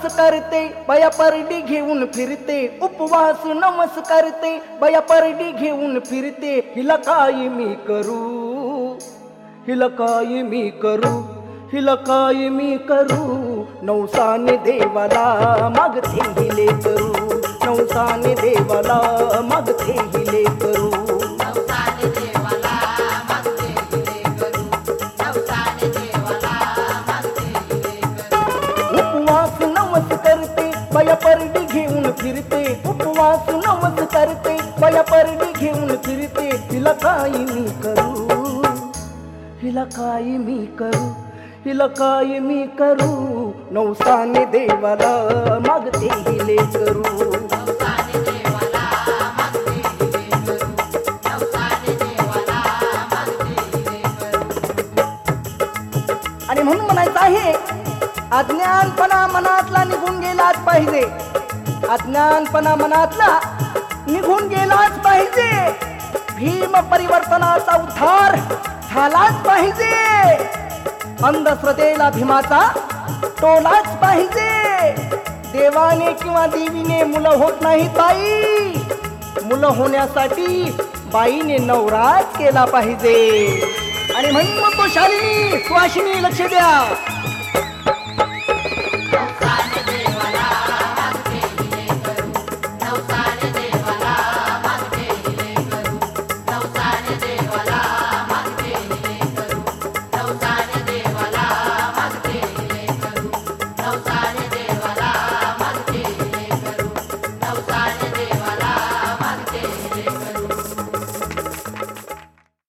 करते बया परडी घेऊन फिरते उपवास नवस करते बया परडी घेऊन फिरते हिला काय मी करू हिला काय मी करू हिला काय मी करू नवसाने देवाला मागते हिले करू नवसाने देवाला मागते हिले करू उपवास नवस करते बया परडी घेऊन फिरते उपवास नवस करते बया परडी घेऊन फिरते हिला काय मी करू हिला काय मी करू हिला काय मी करू नवसाने देवाला मागते हिले करू आणि म्हणून म्हणायचं आहे अज्ञानपणा मनातला निघून गेलाच पाहिजे अज्ञानपणा मनातला निघून गेलाच पाहिजे भीम परिवर्तनाचा उद्धार झालाच पाहिजे अंधश्रद्धेला भीमाचा टोलाच पाहिजे देवाने किंवा देवीने मुलं होत नाही ताई मुलं होण्यासाठी बाईने नवराच केला पाहिजे आणि म्हणून मग तो शालिनी सुवासिनी लक्ष द्या